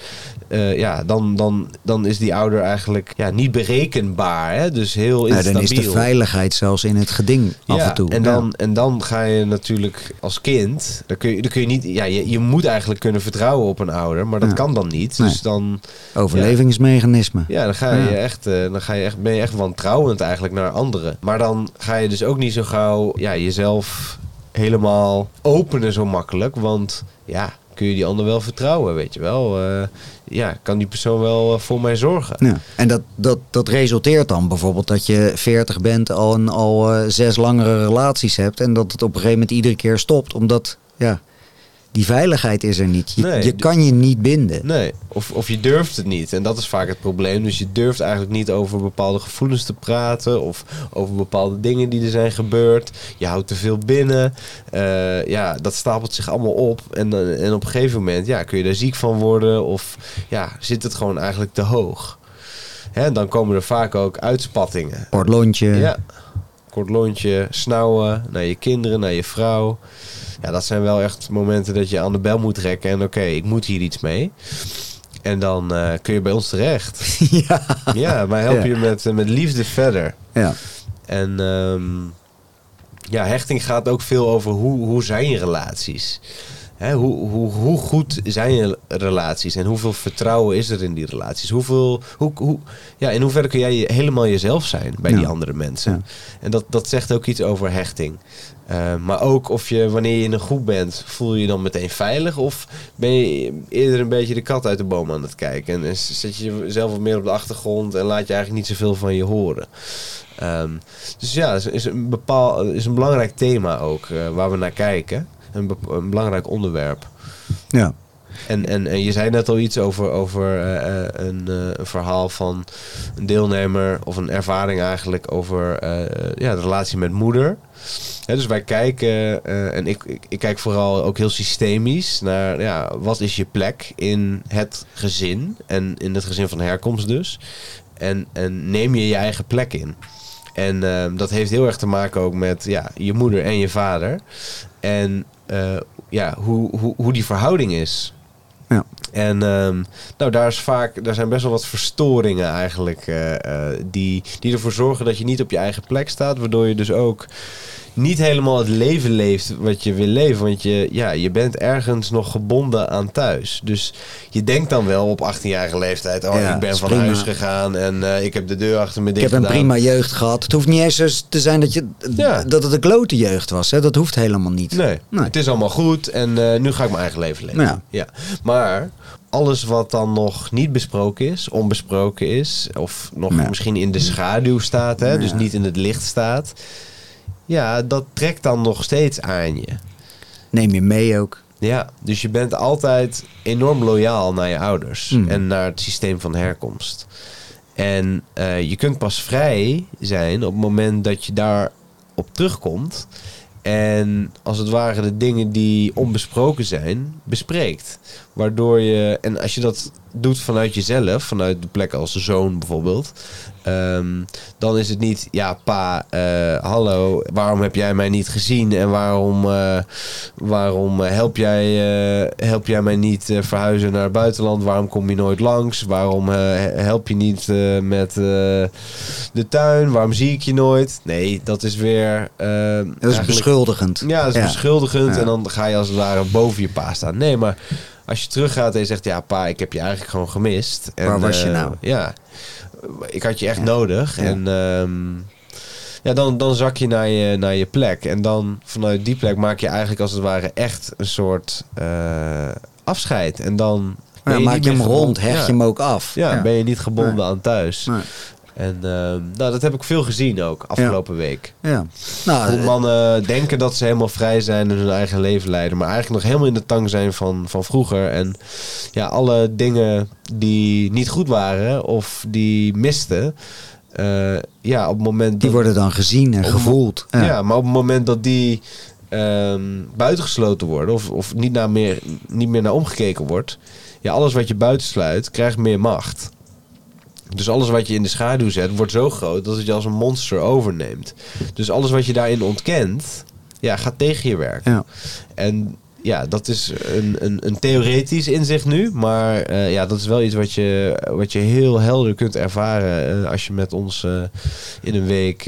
Dan is die ouder eigenlijk niet berekenbaar. Hè? Dus heel instabiel. Dan is de veiligheid zelfs in het geding af en toe. En dan ga je natuurlijk als kind, dan kun je niet, je moet eigenlijk kunnen vertrouwen op een ouder, maar dat kan dan niet. Dus dan overlevingsmechanisme. Ja, dan ben je echt wantrouwend eigenlijk naar anderen. Maar dan ga je dus ook niet zo gauw jezelf helemaal openen zo makkelijk, want kun je die ander wel vertrouwen, weet je wel? Kan die persoon wel voor mij zorgen? Ja. En dat resulteert dan bijvoorbeeld dat je 40 bent, al 6 langere relaties hebt en dat het op een gegeven moment iedere keer stopt, omdat die veiligheid is er niet. Je kan je niet binden. Nee, of je durft het niet. En dat is vaak het probleem. Dus je durft eigenlijk niet over bepaalde gevoelens te praten. Of over bepaalde dingen die er zijn gebeurd. Je houdt te veel binnen. Dat stapelt zich allemaal op. En op een gegeven moment kun je daar ziek van worden. Of zit het gewoon eigenlijk te hoog. Hè, dan komen er vaak ook uitspattingen. Kort lontje. Ja, kort lontje. Snauwen naar je kinderen, naar je vrouw. Ja, dat zijn wel echt momenten dat je aan de bel moet trekken. En oké, ik moet hier iets mee. En dan kun je bij ons terecht. Ja, wij helpen je met liefde verder. Ja. En hechting gaat ook veel over hoe zijn je relaties. Hoe goed zijn je relaties en hoeveel vertrouwen is er in die relaties? In hoeverre kun jij helemaal jezelf zijn bij die andere mensen? Ja. En dat zegt ook iets over hechting. Maar ook wanneer je in een groep bent, voel je je dan meteen veilig? Of ben je eerder een beetje de kat uit de boom aan het kijken? En zet je jezelf wat meer op de achtergrond en laat je eigenlijk niet zoveel van je horen? Dus ja, is een belangrijk thema ook waar we naar kijken. Een belangrijk onderwerp. Ja. En je zei net al iets over een verhaal van een deelnemer of een ervaring eigenlijk over de relatie met moeder. Dus wij kijken, en ik kijk vooral ook heel systemisch naar wat is je plek in het gezin en in het gezin van herkomst dus. En neem je eigen plek in. En dat heeft heel erg te maken ook met je moeder en je vader. En hoe die verhouding is. Ja. En daar zijn best wel wat verstoringen eigenlijk die ervoor zorgen dat je niet op je eigen plek staat, waardoor je dus ook niet helemaal het leven leeft wat je wil leven. Want je bent ergens nog gebonden aan thuis. Dus je denkt dan wel op 18-jarige leeftijd, ik ben van huis gegaan en ik heb de deur achter me dicht gedaan. Ik heb een prima jeugd gehad. Het hoeft niet eens te zijn dat het een klote jeugd was. Hè? Dat hoeft helemaal niet. Nee. Het is allemaal goed en nu ga ik mijn eigen leven leven. Ja. Maar alles wat dan nog niet besproken is, onbesproken is, of nog misschien in de schaduw staat, dus niet in het licht staat, dat trekt dan nog steeds aan je. Neem je mee ook. Ja, dus je bent altijd enorm loyaal naar je ouders en naar het systeem van herkomst. En je kunt pas vrij zijn op het moment dat je daarop terugkomt en als het ware de dingen die onbesproken zijn, bespreekt. Waardoor je, en als je dat doet vanuit jezelf, vanuit de plek als zoon bijvoorbeeld, dan is het niet, pa, hallo, waarom heb jij mij niet gezien en waarom help jij mij niet verhuizen naar het buitenland, waarom kom je nooit langs, waarom help je niet met de tuin, waarom zie ik je nooit? Nee, dat is weer dat is beschuldigend. Ja, dat is beschuldigend en dan ga je als het ware boven je pa staan. Nee, maar als je teruggaat en je zegt, pa, ik heb je eigenlijk gewoon gemist. En, waar was je nou? Ja, ik had je echt nodig. Ja. En dan zak je naar je plek. En dan vanuit die plek maak je eigenlijk als het ware echt een soort afscheid. En dan maak je hem rond, hecht je hem ook af. Ja, ben je niet gebonden aan thuis. Nee. En dat heb ik veel gezien ook afgelopen week. Ja. Hoe mannen denken dat ze helemaal vrij zijn en hun eigen leven leiden, maar eigenlijk nog helemaal in de tang zijn van vroeger. En alle dingen die niet goed waren of die misten, op het moment die worden dan gezien en gevoeld. Ja, maar op het moment dat die buitengesloten worden of niet meer naar omgekeken wordt, alles wat je buitensluit krijgt meer macht. Dus alles wat je in de schaduw zet, wordt zo groot dat het je als een monster overneemt. Dus alles wat je daarin ontkent, gaat tegen je werken. Ja. En dat is een theoretisch inzicht nu. Maar dat is wel iets wat je heel helder kunt ervaren als je met ons in een week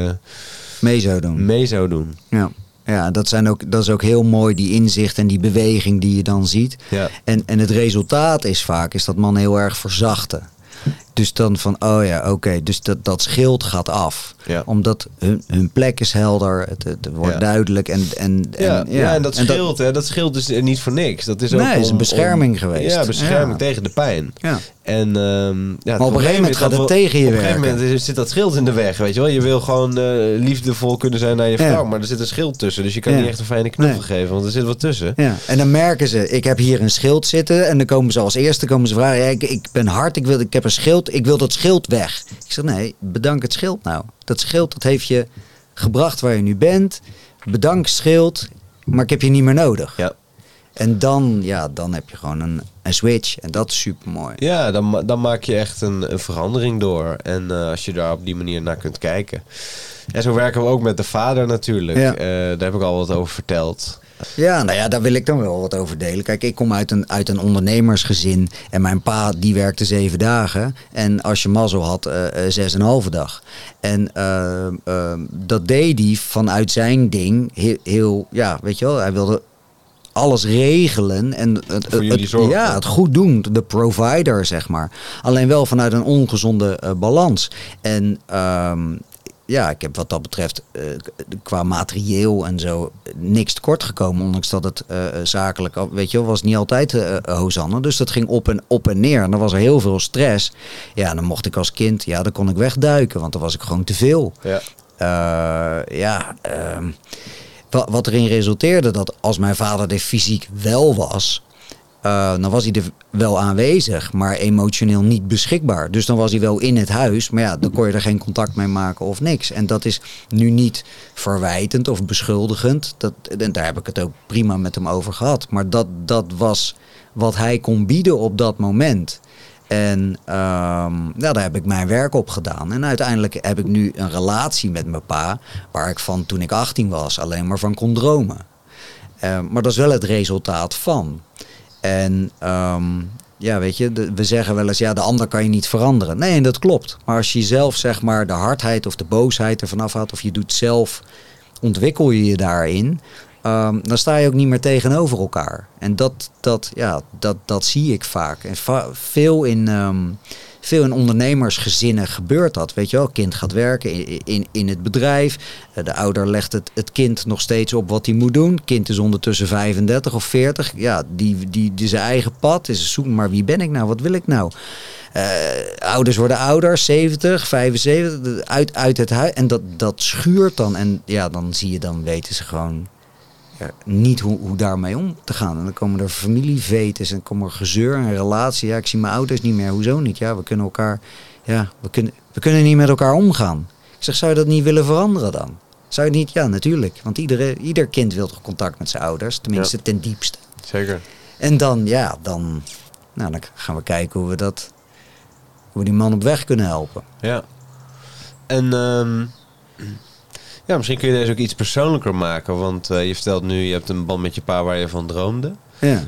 mee zou doen. Ja. Ja, dat is ook heel mooi, die inzicht en die beweging die je dan ziet. Ja. En het resultaat is dat man heel erg verzachten. Dus dan van, dus dat schild gaat af. Ja. Omdat hun plek is helder, het wordt duidelijk. En dat schild, dat schild is niet voor niks. Dat is ook is een bescherming geweest. Ja, bescherming tegen de pijn. Ja. En, maar op een gegeven moment gaat het tegen je werken. Op een gegeven moment zit dat schild in de weg, weet je wel. Je wil gewoon liefdevol kunnen zijn naar je vrouw, maar er zit een schild tussen. Dus je kan niet echt een fijne knuffel geven, want er zit wat tussen. Ja. En dan merken ze, ik heb hier een schild zitten. En dan komen ze als eerste vragen, ik ben hard, ik heb een schild, ik wil dat schild weg. Ik zeg, nee, bedank het schild nou. Dat schild, dat heeft je gebracht waar je nu bent. Bedank schild, maar ik heb je niet meer nodig. Ja. En dan heb je gewoon een switch. En dat is super mooi. Ja, dan maak je echt een verandering door. En als je daar op die manier naar kunt kijken. En zo werken we ook met de vader natuurlijk. Ja. Daar heb ik al wat over verteld. Ja, daar wil ik dan wel wat over delen. Kijk, ik kom uit een ondernemersgezin. En mijn pa, die werkte 7 dagen. En als je mazzel had, 6,5 dag. En dat deed hij vanuit zijn ding heel, weet je wel. Hij wilde alles regelen en Voor jullie zorgen. het goed doen, de provider zeg maar. Alleen wel vanuit een ongezonde balans. En ik heb wat dat betreft qua materieel en zo niks tekort gekomen. Ondanks dat het zakelijk, weet je wel, was niet altijd Hosanna. Dus dat ging op en neer. En dan was er heel veel stress. Ja, dan mocht ik als kind, dan kon ik wegduiken. Want dan was ik gewoon te veel. Ja. Wat erin resulteerde dat als mijn vader er fysiek wel was, dan was hij er wel aanwezig, maar emotioneel niet beschikbaar. Dus dan was hij wel in het huis, maar dan kon je er geen contact mee maken of niks. En dat is nu niet verwijtend of beschuldigend. En daar heb ik het ook prima met hem over gehad. Maar dat was wat hij kon bieden op dat moment. En daar heb ik mijn werk op gedaan. En uiteindelijk heb ik nu een relatie met mijn pa, waar ik van toen ik 18 was alleen maar van kon dromen. Maar dat is wel het resultaat van. En weet je, we zeggen wel eens, de ander kan je niet veranderen. Nee, en dat klopt. Maar als je zelf zeg maar de hardheid of de boosheid ervan afhaalt, of je doet zelf, ontwikkel je je daarin, dan sta je ook niet meer tegenover elkaar. En dat zie ik vaak. En veel in ondernemersgezinnen gebeurt dat. Weet je wel, kind gaat werken in het bedrijf. De ouder legt het kind nog steeds op wat hij moet doen. Kind is ondertussen 35 of 40. Ja, die zijn eigen pad. Is zoeken, maar wie ben ik nou? Wat wil ik nou? Ouders worden ouder, 70, 75, uit het huis. En dat schuurt dan. En dan weten ze gewoon niet hoe daarmee om te gaan. En dan komen er familievetes en komen er gezeur en relatie. Ja, ik zie mijn ouders niet meer. Hoezo niet? Ja, we kunnen elkaar. Ja, we kunnen niet met elkaar omgaan. Ik zeg, zou je dat niet willen veranderen dan? Zou je niet? Ja, natuurlijk. Want ieder kind wil toch contact met zijn ouders. Tenminste, ten diepste. Zeker. En dan gaan we kijken hoe we die man op weg kunnen helpen. Ja. En misschien kun je deze ook iets persoonlijker maken. Want je vertelt nu, je hebt een band met je pa waar je van droomde. Ja.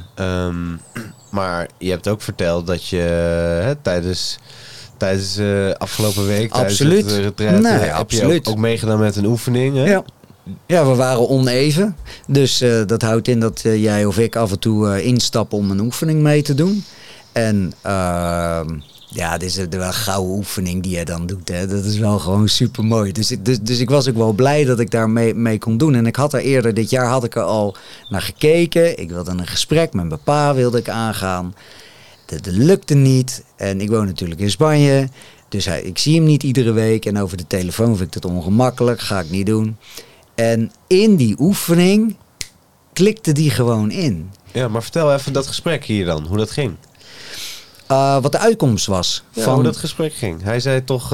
Maar je hebt ook verteld dat je tijdens afgelopen week, absoluut. Tijdens het retreat, heb absoluut. je ook meegedaan met een oevening. Hè? Ja. Ja, we waren oneven. Dus dat houdt in dat jij of ik af en toe instappen om een oefening mee te doen. En dit is wel een gouden oefening die je dan doet. Hè. Dat is wel gewoon super mooi. Dus ik was ook wel blij dat ik daar mee kon doen. En ik had er eerder dit jaar al naar gekeken. Ik wilde een gesprek met mijn pa wilde ik aangaan. Dat lukte niet. En ik woon natuurlijk in Spanje. Dus ik zie hem niet iedere week. En over de telefoon vind ik het ongemakkelijk. Ga ik niet doen. En in die oefening klikte die gewoon in. Ja, maar vertel even dat gesprek hier dan. Hoe dat ging. Wat de uitkomst was. Ja, hoe dat gesprek ging. Hij zei toch...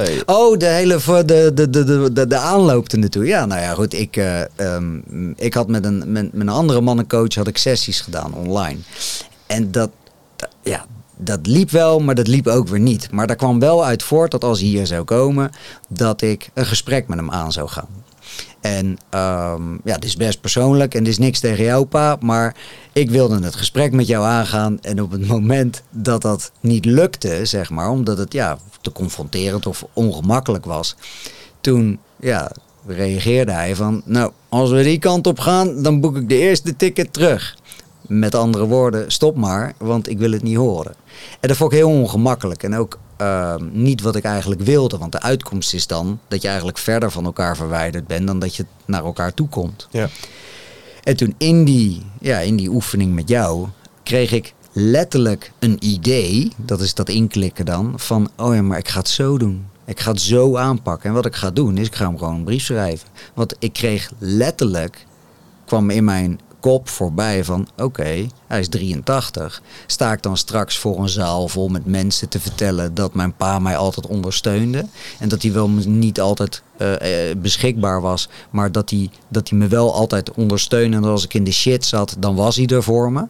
de aanloop ernaartoe. Ja, nou ja, goed. Ik had met een andere mannencoach had ik sessies gedaan online. En dat liep wel, maar dat liep ook weer niet. Maar daar kwam wel uit voort dat als hij hier zou komen, dat ik een gesprek met hem aan zou gaan. En dit is best persoonlijk en dit is niks tegen jou, pa. Maar ik wilde het gesprek met jou aangaan. En op het moment dat niet lukte, zeg maar, omdat het te confronterend of ongemakkelijk was. Toen reageerde hij van, nou, als we die kant op gaan, dan boek ik de eerste ticket terug. Met andere woorden, stop maar, want ik wil het niet horen. En dat vond ik heel ongemakkelijk. En ook niet wat ik eigenlijk wilde. Want de uitkomst is dan dat je eigenlijk verder van elkaar verwijderd bent dan dat je naar elkaar toe komt. Ja. En toen in die oefening met jou kreeg ik letterlijk een idee. Dat is dat inklikken dan. Van, maar ik ga het zo doen. Ik ga het zo aanpakken. En wat ik ga doen is, ik ga hem gewoon een brief schrijven. Want ik kreeg letterlijk, kwam in mijn kop voorbij van, oké, hij is 83. Sta ik dan straks voor een zaal vol met mensen te vertellen dat mijn pa mij altijd ondersteunde. En dat hij wel niet altijd beschikbaar was, maar dat hij me wel altijd ondersteunde. En als ik in de shit zat, dan was hij er voor me.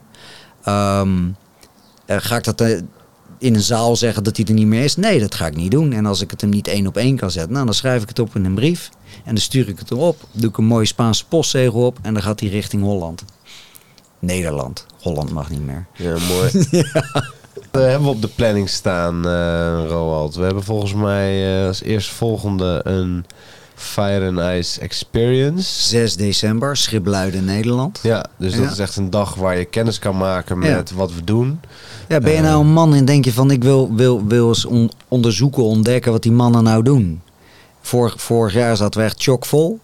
Ga ik dat in een zaal zeggen dat hij er niet meer is? Nee, dat ga ik niet doen. En als ik het hem niet 1 op 1 kan zetten, dan schrijf ik het op in een brief. En dan stuur ik het erop. Doe ik een mooie Spaanse postzegel op. En dan gaat hij richting Holland. Nederland. Holland mag niet meer. Ja, mooi. Ja. We hebben op de planning staan, Roald. We hebben volgens mij als eerstvolgende een Fire and Ice Experience. 6 december, Schipluiden, Nederland. Ja, dus dat is echt een dag waar je kennis kan maken met wat we doen. Ja, ben je nou een man en denk je van ik wil eens onderzoeken, ontdekken wat die mannen nou doen. Vorig jaar zaten we echt chockvol.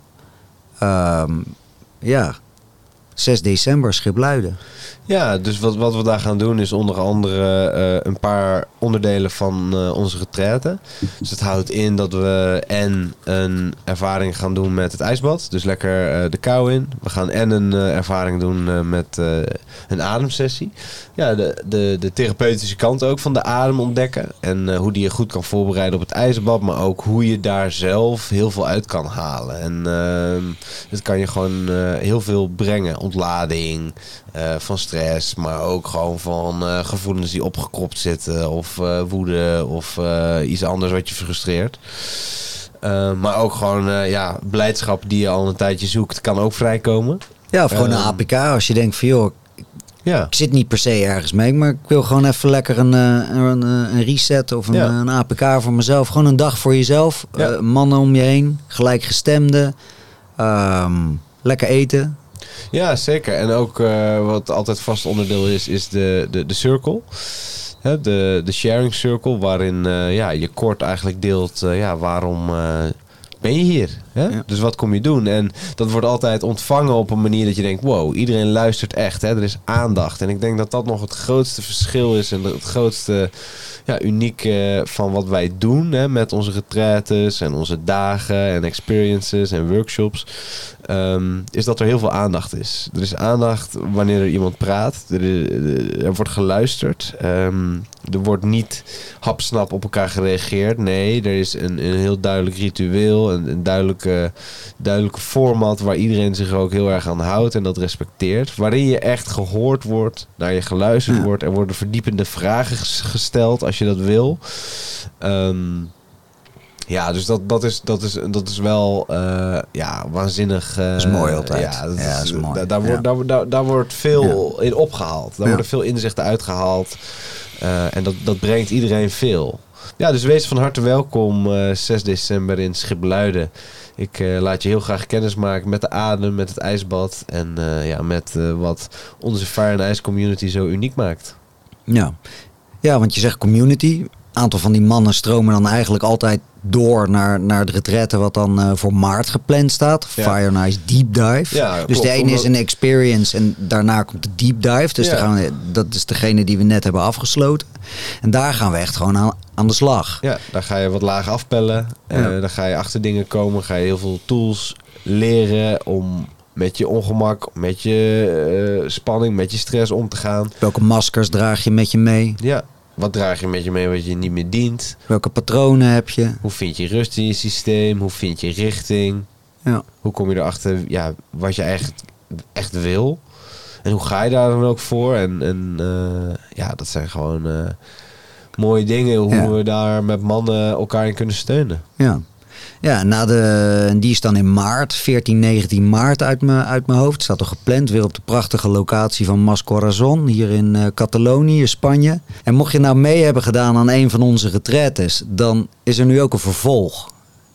6 december, Schipluiden. Ja, dus wat we daar gaan doen is onder andere een paar onderdelen van onze retraite. Dus het houdt in dat we een ervaring gaan doen met het ijsbad. Dus lekker de kou in. We gaan een ervaring doen met een ademsessie. Ja, de therapeutische kant ook van de adem ontdekken. En hoe die je goed kan voorbereiden op het ijsbad. Maar ook hoe je daar zelf heel veel uit kan halen. En het kan je gewoon heel veel brengen. Ontlading, van stress, maar ook gewoon van gevoelens die opgekropt zitten. Of woede of iets anders wat je frustreert. Maar ook gewoon blijdschap die je al een tijdje zoekt, kan ook vrijkomen. Ja, of gewoon een APK. Als je denkt van joh, ik zit niet per se ergens mee, maar ik wil gewoon even lekker een reset of een APK voor mezelf. Gewoon een dag voor jezelf. Ja. Mannen om je heen, gelijkgestemden. Lekker eten. Ja, zeker. En ook wat altijd vast onderdeel is de circle. Hè, de sharing circle, waarin je kort eigenlijk deelt waarom ben je hier? Hè? Ja. Dus wat kom je doen? En dat wordt altijd ontvangen op een manier dat je denkt, wow, iedereen luistert echt. Hè? Er is aandacht. En ik denk dat dat nog het grootste verschil is en het grootste uniek van wat wij doen, hè, met onze retraites en onze dagen en experiences en workshops, is dat er heel veel aandacht is. Er is aandacht wanneer er iemand praat. Er wordt geluisterd. Er wordt niet hapsnap op elkaar gereageerd. Nee, er is een heel duidelijk ritueel, een duidelijke format waar iedereen zich ook heel erg aan houdt en dat respecteert. Waarin je echt gehoord wordt, naar je geluisterd wordt. Er worden verdiepende vragen gesteld als je dat wil. Dus dat is wel waanzinnig. Dat is mooi altijd. Ja, dat is mooi. Daar wordt veel in opgehaald. Daar worden veel inzichten uitgehaald. En dat brengt iedereen veel. Ja, dus wees van harte welkom 6 december in Schipluiden. Ik laat je heel graag kennis maken met de adem, met het ijsbad en met wat onze Fire and Ice community zo uniek maakt. Ja, want je zegt community. Een aantal van die mannen stromen dan eigenlijk altijd door naar de retraite wat dan voor maart gepland staat. Ja. Fire and Ice Deep Dive. Ja, dus klopt, de ene is een experience en daarna komt de Deep Dive. Dus dat is degene die we net hebben afgesloten. En daar gaan we echt gewoon aan de slag. Ja, daar ga je wat laag afpellen. Daar ga je achter dingen komen. Ga je heel veel tools leren om met je ongemak, met je spanning, met je stress om te gaan. Welke maskers draag je met je mee? Ja. Wat draag je met je mee wat je niet meer dient? Welke patronen heb je? Hoe vind je rust in je systeem? Hoe vind je richting? Ja. Hoe kom je erachter wat je echt wil? En hoe ga je daar dan ook voor? En dat zijn gewoon mooie dingen hoe we daar met mannen elkaar in kunnen steunen. Ja, die is dan in maart, 14, 19 maart uit mijn hoofd. Staat al gepland, weer op de prachtige locatie van Mas Corazon, hier in Catalonië, Spanje. En mocht je nou mee hebben gedaan aan een van onze retraites, dan is er nu ook een vervolg.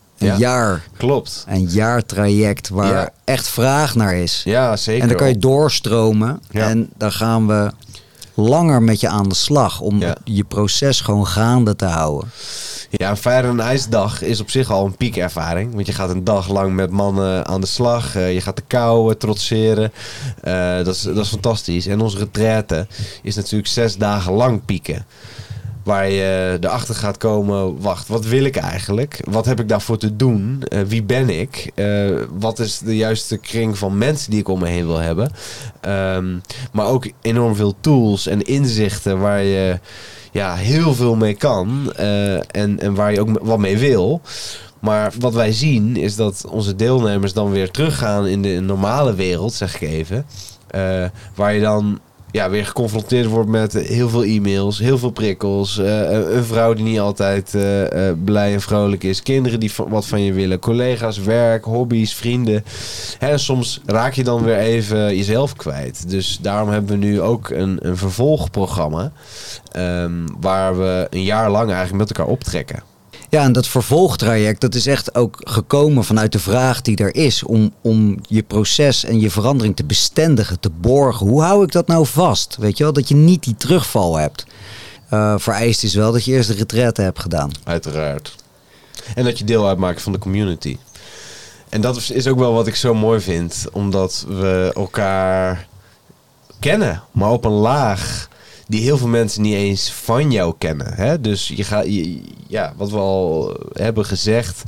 Klopt. Een jaartraject waar echt vraag naar is. Ja, zeker. En dan kan je doorstromen en dan gaan we langer met je aan de slag om je proces gewoon gaande te houden. Ja, een Fire and Ice dag is op zich al een piekervaring. Want je gaat een dag lang met mannen aan de slag. Je gaat de kou trotseren. Dat is fantastisch. En onze retraite is natuurlijk 6 dagen lang pieken. Waar je erachter gaat komen, wacht, wat wil ik eigenlijk? Wat heb ik daarvoor te doen? Wie ben ik? Wat is de juiste kring van mensen die ik om me heen wil hebben? Maar ook enorm veel tools en inzichten waar je heel veel mee kan. En waar je ook wat mee wil. Maar wat wij zien is dat onze deelnemers dan weer teruggaan in de normale wereld, zeg ik even. Waar je dan weer geconfronteerd wordt met heel veel e-mails, heel veel prikkels. Een vrouw die niet altijd blij en vrolijk is. Kinderen die wat van je willen. Collega's, werk, hobby's, vrienden. En soms raak je dan weer even jezelf kwijt. Dus daarom hebben we nu ook een vervolgprogramma. Waar we een jaar lang eigenlijk met elkaar optrekken. Ja, en dat vervolgtraject, dat is echt ook gekomen vanuit de vraag die er is om je proces en je verandering te bestendigen, te borgen. Hoe hou ik dat nou vast? Weet je wel, dat je niet die terugval hebt. Vereist is wel dat je eerst de retraite hebt gedaan. Uiteraard. En dat je deel uitmaakt van de community. En dat is ook wel wat ik zo mooi vind. Omdat we elkaar kennen. Maar op een laag die heel veel mensen niet eens van jou kennen. Hè? Dus wat we al hebben gezegd.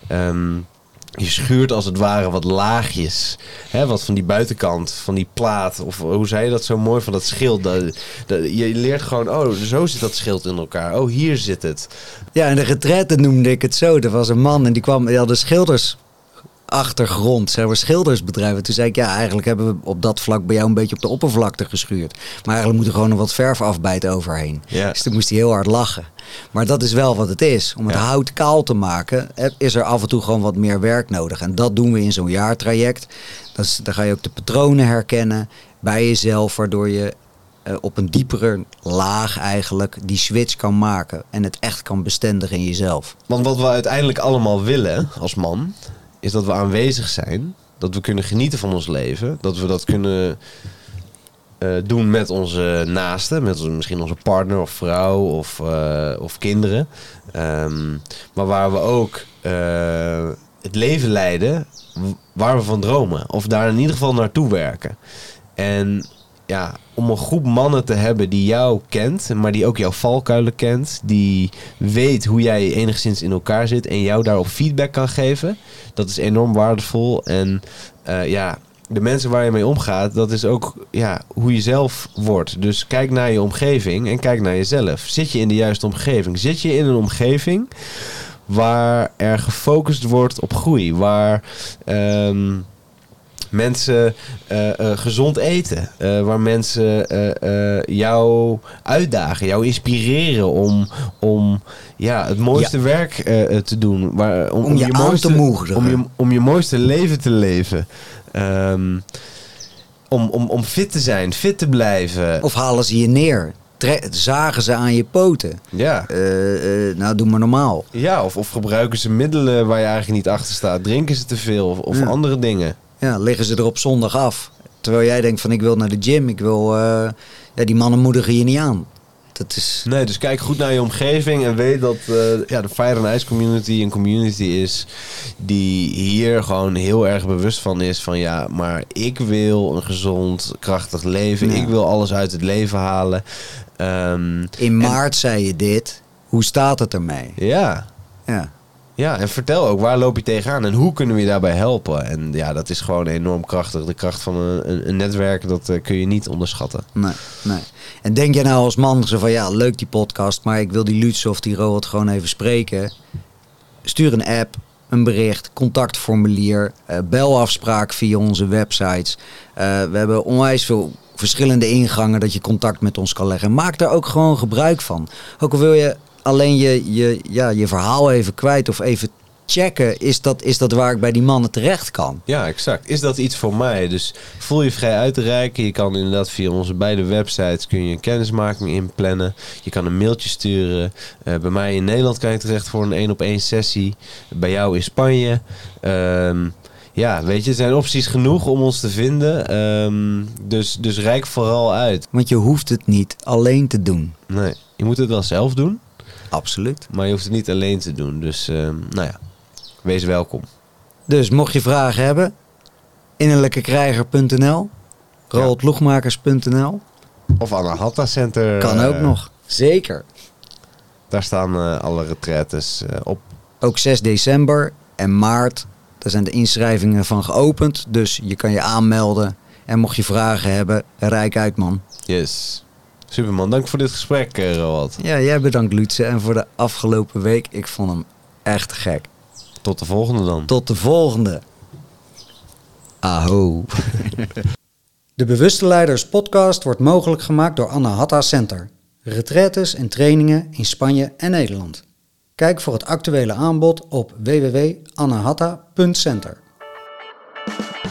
Je schuurt als het ware wat laagjes. Hè? Wat van die buitenkant, van die plaat. Of hoe zei je dat zo mooi, van dat schild. Je leert gewoon, zo zit dat schild in elkaar. Oh, hier zit het. Ja, in de retraite noemde ik het zo. Er was een man en die had de schildersachtergrond, zeg maar, schildersbedrijven. Toen zei ik, ja, eigenlijk hebben we op dat vlak bij jou een beetje op de oppervlakte geschuurd. Maar eigenlijk moet er gewoon nog wat verf afbijten overheen. Ja. Dus toen moest hij heel hard lachen. Maar dat is wel wat het is. Om het hout kaal te maken, is er af en toe gewoon wat meer werk nodig. En dat doen we in zo'n jaartraject. Dan ga je ook de patronen herkennen bij jezelf, waardoor je op een diepere laag eigenlijk die switch kan maken. En het echt kan bestendigen in jezelf. Want wat we uiteindelijk allemaal willen als man, is dat we aanwezig zijn. Dat we kunnen genieten van ons leven. Dat we dat kunnen doen met onze naasten. Met misschien onze partner of vrouw of kinderen. Maar waar we ook het leven leiden waar we van dromen. Of daar in ieder geval naartoe werken. En ja, om een groep mannen te hebben die jou kent, maar die ook jouw valkuilen kent, die weet hoe jij enigszins in elkaar zit en jou daarop feedback kan geven, dat is enorm waardevol. En de mensen waar je mee omgaat, dat is ook hoe je zelf wordt. Dus kijk naar je omgeving en kijk naar jezelf. Zit je in de juiste omgeving? Zit je in een omgeving waar er gefocust wordt op groei, waar mensen gezond eten. Waar mensen jou uitdagen, jou inspireren om het mooiste werk te doen. Om je aan te moedigen. Om je mooiste leven te leven. Om fit te zijn, fit te blijven. Of halen ze je neer. Zagen ze aan je poten. Ja. Doe maar normaal. Ja, of gebruiken ze middelen waar je eigenlijk niet achter staat. Drinken ze te veel of andere dingen. Ja, liggen ze er op zondag af. Terwijl jij denkt van ik wil naar de gym. Ik wil... die mannen moedigen je niet aan. Dat is... Nee, dus kijk goed naar je omgeving. En weet dat de Fire and Ice community een community is die hier gewoon heel erg bewust van is. Van maar ik wil een gezond, krachtig leven. Ja. Ik wil alles uit het leven halen. In maart zei je dit. Hoe staat het ermee? Ja. Ja, en vertel ook, waar loop je tegenaan en hoe kunnen we je daarbij helpen? En dat is gewoon enorm krachtig. De kracht van een netwerk, dat kun je niet onderschatten. Nee. En denk jij nou als man zo van, leuk die podcast, maar ik wil die Lutz of die Roald gewoon even spreken. Stuur een app, een bericht, contactformulier, belafspraak via onze websites. We hebben onwijs veel verschillende ingangen dat je contact met ons kan leggen. Maak daar ook gewoon gebruik van. Ook al wil je alleen je verhaal even kwijt of even checken, is dat waar ik bij die mannen terecht kan? Ja, exact. Is dat iets voor mij? Dus voel je vrij uit te reiken. Je kan inderdaad via onze beide websites kun je een kennismaking inplannen. Je kan een mailtje sturen. Bij mij in Nederland kan je terecht voor een 1-op-1 sessie. Bij jou in Spanje. Weet je, er zijn opties genoeg om ons te vinden. Dus reik vooral uit. Want je hoeft het niet alleen te doen. Nee, je moet het wel zelf doen. Absoluut. Maar je hoeft het niet alleen te doen. Dus wees welkom. Dus mocht je vragen hebben, innerlijkekrijger.nl, roaldloegmakers.nl. Of Anahata Center. Kan ook nog. Zeker. Daar staan alle retraites op. Ook 6 december en maart. Daar zijn de inschrijvingen van geopend. Dus je kan je aanmelden. En mocht je vragen hebben, rijk uit, man. Yes. Superman, dank voor dit gesprek, Roald. Ja, jij bedankt, Lutze. En voor de afgelopen week. Ik vond hem echt gek. Tot de volgende dan. Tot de volgende. Aho. De Bewuste Leiders podcast wordt mogelijk gemaakt door Anahata Center. Retraites en trainingen in Spanje en Nederland. Kijk voor het actuele aanbod op www.anahata.center.